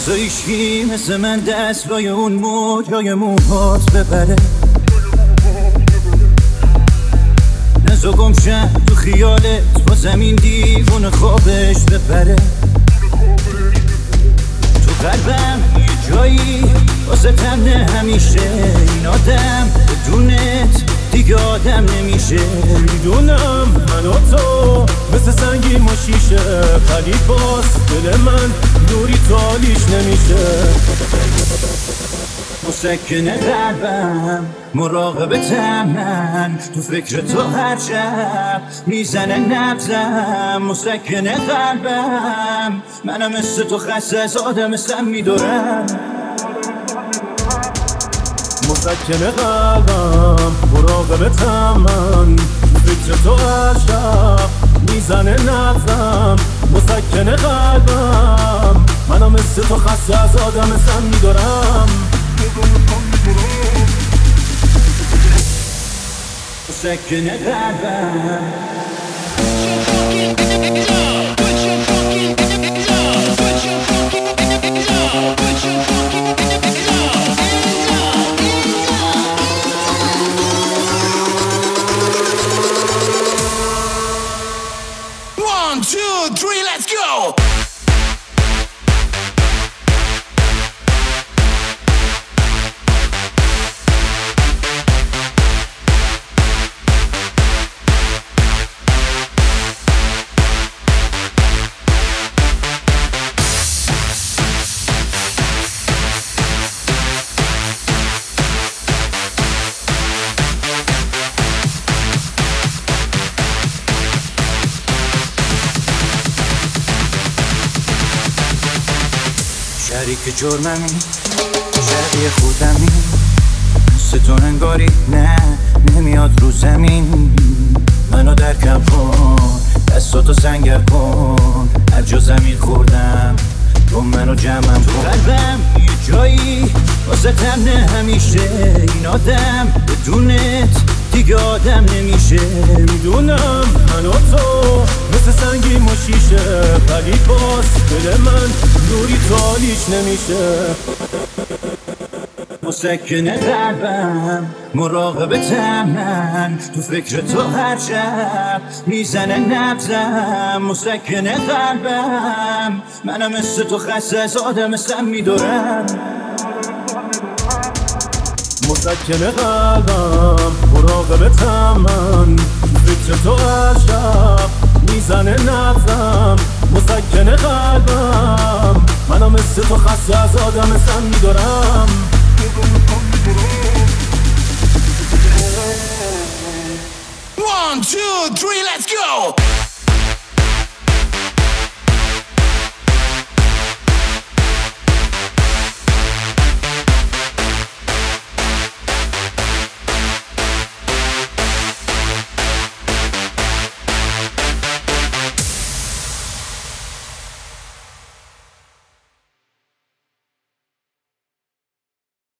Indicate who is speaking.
Speaker 1: نزایشی مثل من دست لای اون موجای موهات ببره، نزا گمشم تو خیالت با زمین دیوون خوابش بپره. تو قلبم یه جایی واسه تمنه همیشه، این آدم بدونت دیگه آدم نمیشه.
Speaker 2: میدونم من و تو مثل سنگی ما شیشه، ولی باز دل من دوری تالیش نمیشه.
Speaker 1: مسکن قلبم مراقبتم، من تو فکر تو هر شب میزنه نبضم. مسکن قلبم منم مثل تو خسته از آدم سم میدارم.
Speaker 2: مسکن قلبم مراقبتم، من تو فکر تو هر شب میزنه نبضم. مسکن قلبم منم مثل تو خسته از آدم سم میدارم.
Speaker 1: مسکن قلبم
Speaker 3: One, two, three, let's go!
Speaker 1: شریک جرممی، شبیه خودمی، مثل تو انگاری نه نمیاد رو زمین. منو درکم کن، دستاتو سنگر کن، هر جا زمین خوردم تو منو جمعم کن. تو قلبم یه جایی واسه تمنه همیشه، این آدم بدونت دیگه آدم نمیشه.
Speaker 2: میدونم من و تو مثل سنگی ما شیشه، ولی باز دل من دوری تالیش نمیشه.
Speaker 1: مسکن قلبم مراقبتم، من تو فکر تو هر شب میزنه نبضم. مسکن قلبم منم مثل تو خسته از آدم سم میدارم.
Speaker 2: مسکن قلبم مراقبتم، من تو فکر تو هر شب میزنه نبضم. مسکن قلبم منم مثل تو خسته از آدم سم میدارم.
Speaker 3: One, two, three, let's go!